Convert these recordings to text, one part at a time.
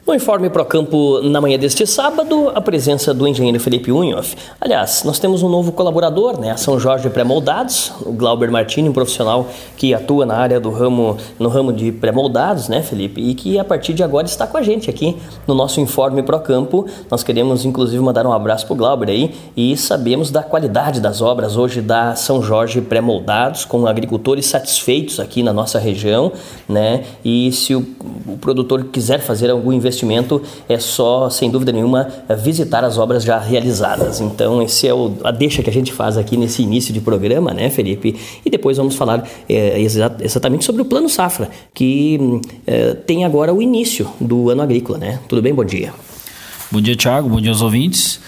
No Informe Procampo, na manhã deste sábado, a presença do engenheiro Felipe Unhoff. Aliás, nós temos um novo colaborador, né? A São Jorge Pré-Moldados, o Glauber Martini, um profissional que atua na área no ramo de pré-moldados, né, Felipe? E que a partir de agora está com a gente aqui no nosso Informe Procampo. Nós queremos, inclusive, mandar um abraço para o Glauber aí e sabemos da qualidade das obras hoje da São Jorge Pré-Moldados, com agricultores satisfeitos aqui na nossa região, né? E se o produtor quiser fazer algum investimento, é só, sem dúvida nenhuma, visitar as obras já realizadas. Então, esse é a deixa que a gente faz aqui nesse início de programa, né, Felipe? E depois vamos falar exatamente sobre o Plano Safra, que tem agora o início do ano agrícola, né? Tudo bem? Bom dia. Bom dia, Thiago. Bom dia aos ouvintes.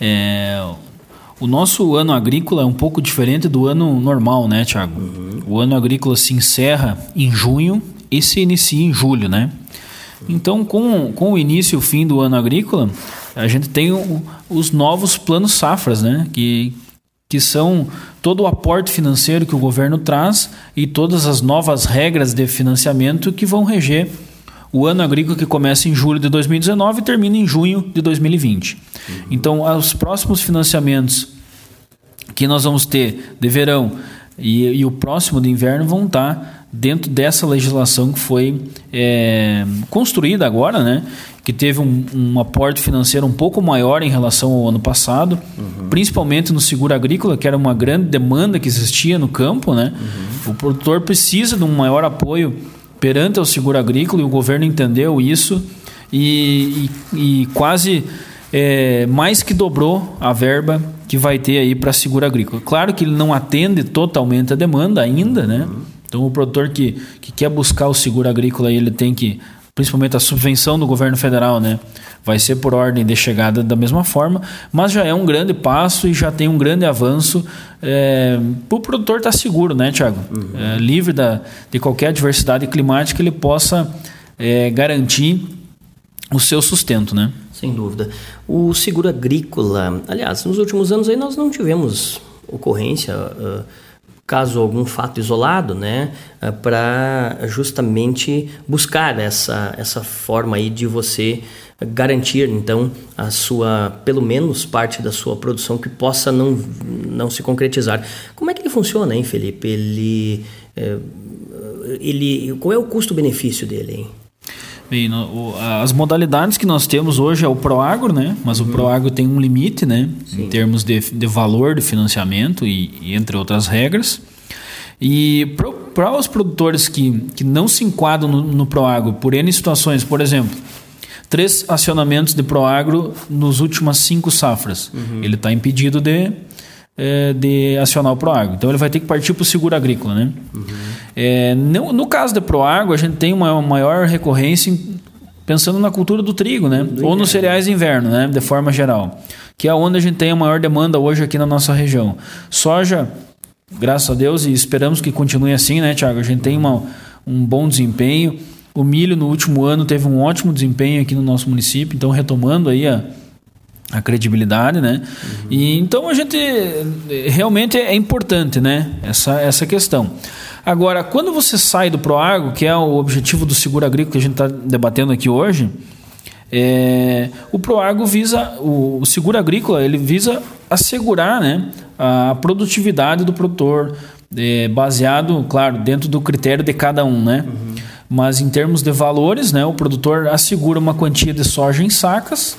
O nosso ano agrícola é um pouco diferente do ano normal, né, Thiago? O ano agrícola se encerra em junho e se inicia em julho, né? Então, com o início e o fim do ano agrícola, a gente tem os novos planos safras, né? Que são todo o aporte financeiro que o governo traz e todas as novas regras de financiamento que vão reger o ano agrícola, que começa em julho de 2019 e termina em junho de 2020. Então, os próximos financiamentos que nós vamos ter de verão e o próximo de inverno vão estar dentro dessa legislação que foi construída agora, né? Que teve um aporte financeiro um pouco maior em relação ao ano passado, principalmente no seguro agrícola, que era uma grande demanda que existia no campo, né? O produtor precisa de um maior apoio perante o seguro agrícola e o governo entendeu isso e quase mais que dobrou a verba que vai ter aí para seguro agrícola. Claro que ele não atende totalmente a demanda ainda, né? Então, o produtor que quer buscar o seguro agrícola, ele tem que, principalmente a subvenção do governo federal, né? Vai ser por ordem de chegada da mesma forma, mas já é um grande passo e já tem um grande avanço para o produtor estar seguro, né, Thiago? Livre de qualquer adversidade climática, ele possa garantir o seu sustento, né? Sem dúvida. O seguro agrícola, aliás, nos últimos anos aí nós não tivemos ocorrência, caso algum fato isolado, né, para justamente buscar essa forma aí de você garantir, então, a sua, pelo menos parte da sua produção que possa não se concretizar. Como é que ele funciona, hein, Felipe? Qual é o custo-benefício dele, hein? Bem, as modalidades que nós temos hoje é o Proagro, né? Mas o Proagro tem um limite, né? Sim. Em termos de valor de financiamento e entre outras regras. E para os produtores que não se enquadram no Proagro por N situações, por exemplo, 3 acionamentos de Proagro nos últimas 5 safras, ele está impedido de acionar o Proagro. Então, ele vai ter que partir para o seguro agrícola, né? No caso de Proagro, a gente tem uma maior recorrência pensando na cultura do trigo, né? Ou nos cereais de inverno, né? De forma geral. Que é onde a gente tem a maior demanda hoje aqui na nossa região. Soja, graças a Deus, e esperamos que continue assim, né, Thiago? A gente tem um bom desempenho. O milho, no último ano, teve um ótimo desempenho aqui no nosso município. Então, retomando aí a credibilidade, né? E então a gente realmente é importante, né? Essa questão. Agora, quando você sai do Proagro, que é o objetivo do seguro agrícola que a gente está debatendo aqui hoje, o Proagro visa, o seguro agrícola, ele visa assegurar, né, a produtividade do produtor, baseado, claro, dentro do critério de cada um, né? Mas em termos de valores, né, o produtor assegura uma quantia de soja em sacas,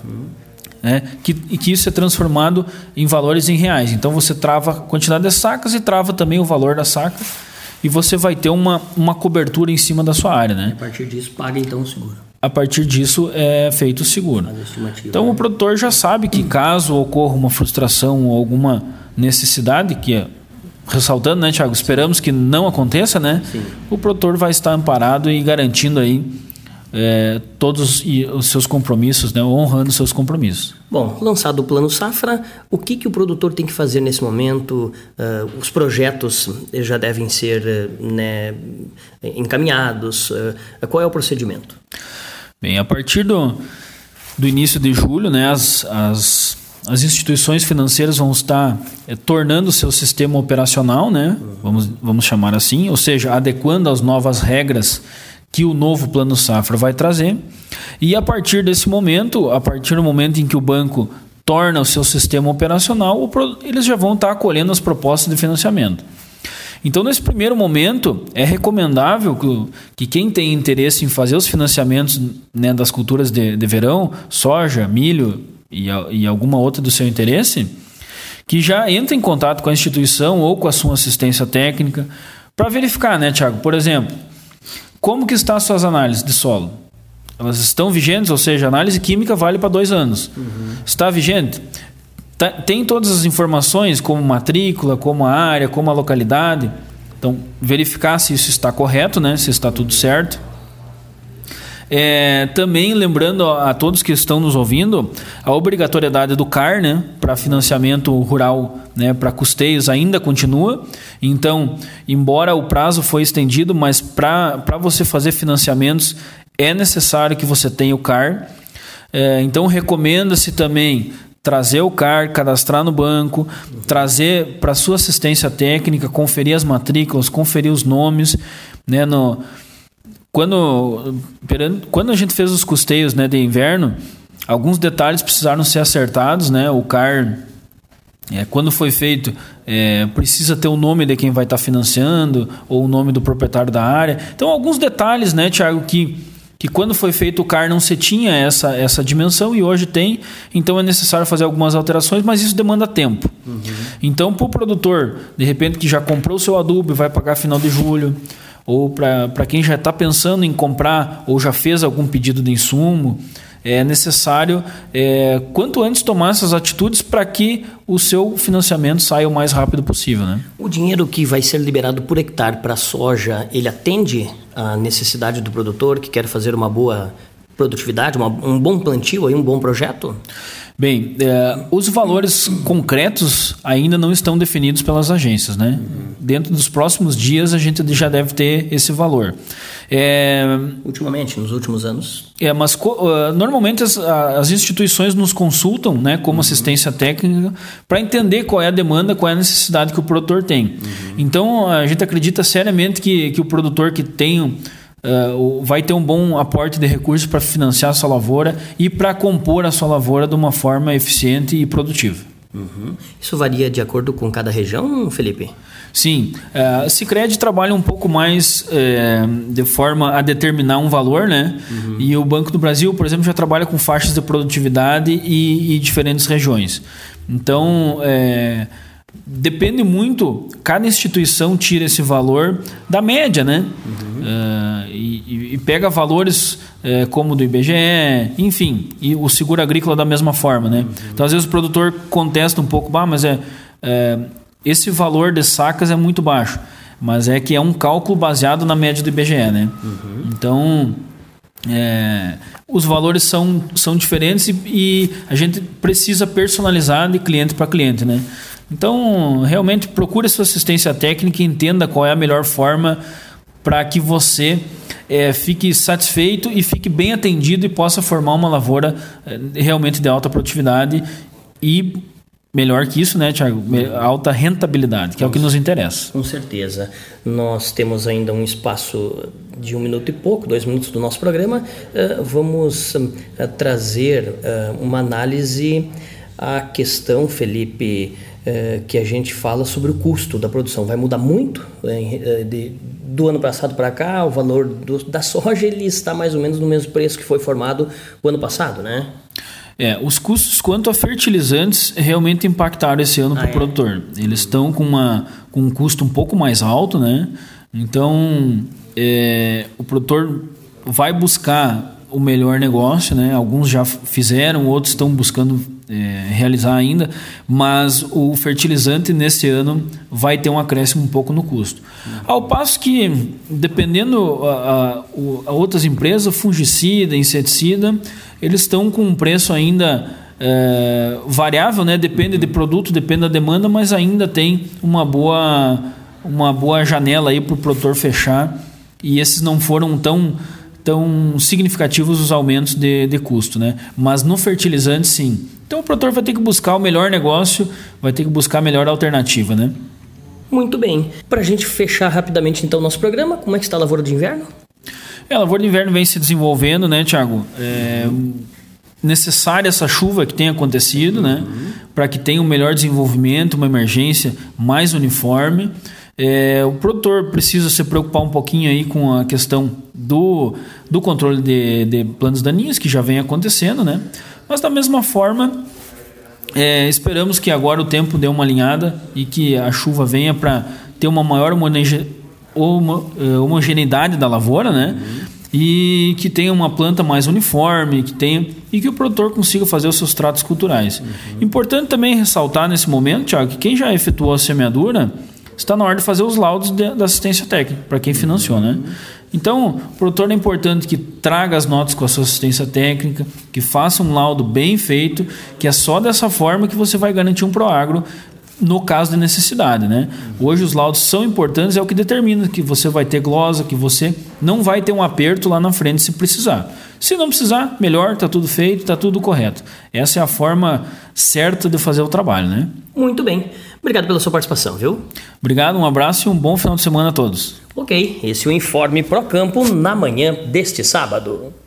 que isso é transformado em valores em reais. Então você trava a quantidade de sacas e trava também o valor da saca e você vai ter uma cobertura em cima da sua área, né? A partir disso paga então o seguro. A partir disso é feito o seguro. Então o produtor já sabe que caso ocorra uma frustração ou alguma necessidade, ressaltando, né, Thiago, esperamos que não aconteça, né? Sim. O produtor vai estar amparado e garantindo aí todos os seus compromissos, né, honrando seus compromissos. Bom, lançado o Plano Safra, o que o produtor tem que fazer nesse momento? Os projetos já devem ser encaminhados. Qual é o procedimento? Bem, a partir do início de julho, né, as instituições financeiras vão estar tornando o seu sistema operacional, né, vamos chamar assim, ou seja, adequando às novas regras que o novo Plano Safra vai trazer. E a partir desse momento, a partir do momento em que o banco torna o seu sistema operacional, eles já vão estar acolhendo as propostas de financiamento. Então, nesse primeiro momento, é recomendável que quem tem interesse em fazer os financiamentos, né, das culturas de verão, soja, milho e alguma outra do seu interesse, que já entre em contato com a instituição ou com a sua assistência técnica para verificar, né, Thiago? Por exemplo, como que estão as suas análises de solo? Elas estão vigentes, ou seja, a análise química vale para 2 anos. Está vigente? Tem todas as informações, como matrícula, como a área, como a localidade. Então, verificar se isso está correto, né? Se está tudo certo. Também lembrando a todos que estão nos ouvindo, a obrigatoriedade do CAR, né, para financiamento rural, né, para custeios ainda continua. Então, embora o prazo foi estendido, mas para você fazer financiamentos é necessário que você tenha o CAR. Então, recomenda-se também trazer o CAR, cadastrar no banco, trazer para a sua assistência técnica, conferir as matrículas, conferir os nomes, né, Quando a gente fez os custeios, né, de inverno, alguns detalhes precisaram ser acertados, né? O CAR, quando foi feito, precisa ter o nome de quem vai estar financiando ou o nome do proprietário da área. Então, alguns detalhes, né, Thiago, que quando foi feito o CAR não se tinha essa dimensão e hoje tem. Então, é necessário fazer algumas alterações, mas isso demanda tempo. Então, para o produtor, de repente, que já comprou o seu adubo e vai pagar final de julho, ou para quem já está pensando em comprar ou já fez algum pedido de insumo, é necessário quanto antes tomar essas atitudes para que o seu financiamento saia o mais rápido possível, né? O dinheiro que vai ser liberado por hectare para a soja, ele atende à necessidade do produtor que quer fazer uma boa produtividade, um bom plantio, um bom projeto? Bem, os valores concretos ainda não estão definidos pelas agências, né? Dentro dos próximos dias a gente já deve ter esse valor. Ultimamente, nos últimos anos? Mas normalmente as instituições nos consultam, né, como assistência técnica, para entender qual é a demanda, qual é a necessidade que o produtor tem. Então a gente acredita seriamente que o produtor que tem vai ter um bom aporte de recursos para financiar a sua lavoura e para compor a sua lavoura de uma forma eficiente e produtiva. Isso varia de acordo com cada região, Felipe? Sim, a Sicredi trabalha um pouco mais de forma a determinar um valor, né? E o Banco do Brasil, por exemplo, já trabalha com faixas de produtividade e diferentes regiões. Então, depende muito, cada instituição tira esse valor da média, né? E pega valores como do IBGE, enfim, e o seguro agrícola da mesma forma, né? Então, às vezes o produtor contesta um pouco, mas esse valor de sacas é muito baixo, mas é que é um cálculo baseado na média do IBGE, né? Então, os valores são diferentes e a gente precisa personalizar de cliente para cliente, né? Então, realmente procure sua assistência técnica e entenda qual é a melhor forma para que você fique satisfeito e fique bem atendido e possa formar uma lavoura realmente de alta produtividade e, melhor que isso, né, Thiago? Alta rentabilidade, que é o que nos interessa. Com certeza. Nós temos ainda um espaço de 1 minuto e pouco, 2 minutos do nosso programa. Vamos trazer uma análise à questão, Felipe, que a gente fala sobre o custo da produção. Vai mudar muito do ano passado para cá. O valor da soja ele está mais ou menos no mesmo preço que foi formado o ano passado, né? Os custos quanto a fertilizantes realmente impactaram esse ano para o produtor. Eles estão com um custo um pouco mais alto, né? Então, o produtor vai buscar o melhor negócio, né? Alguns já fizeram, outros estão buscando realizar ainda, mas o fertilizante nesse ano vai ter um acréscimo um pouco no custo. Ao passo que, dependendo a outras empresas, fungicida, inseticida, eles estão com um preço ainda variável, né? Depende de produto, depende da demanda, mas ainda tem uma boa janela aí para o produtor fechar, e esses não foram tão significativos os aumentos de custo, né? Mas no fertilizante, sim. Então o produtor vai ter que buscar o melhor negócio, vai ter que buscar a melhor alternativa, né? Muito bem. Para a gente fechar rapidamente então o nosso programa, como é que está a lavoura de inverno? A lavoura de inverno vem se desenvolvendo, né, Thiago? Necessária essa chuva que tem acontecido, né? Para que tenha um melhor desenvolvimento, uma emergência mais uniforme. O produtor precisa se preocupar um pouquinho aí com a questão do controle de plantas daninhas, que já vem acontecendo, né? Mas da mesma forma, esperamos que agora o tempo dê uma alinhada e que a chuva venha para ter uma maior homogeneidade da lavoura, né? E que tenha uma planta mais uniforme, e que o produtor consiga fazer os seus tratos culturais. Importante também ressaltar nesse momento, Thiago, que quem já efetuou a semeadura está na hora de fazer os laudos da assistência técnica, para quem financiou, né? Então, o produtor é importante que traga as notas com a sua assistência técnica, que faça um laudo bem feito, que é só dessa forma que você vai garantir um Proagro no caso de necessidade, né? Hoje os laudos são importantes, é o que determina que você vai ter glosa, que você não vai ter um aperto lá na frente se precisar. Se não precisar, melhor, está tudo feito, está tudo correto. Essa é a forma certa de fazer o trabalho, né? Muito bem. Obrigado pela sua participação, viu? Obrigado, um abraço e um bom final de semana a todos. Ok, esse é o Informe Procampo na manhã deste sábado.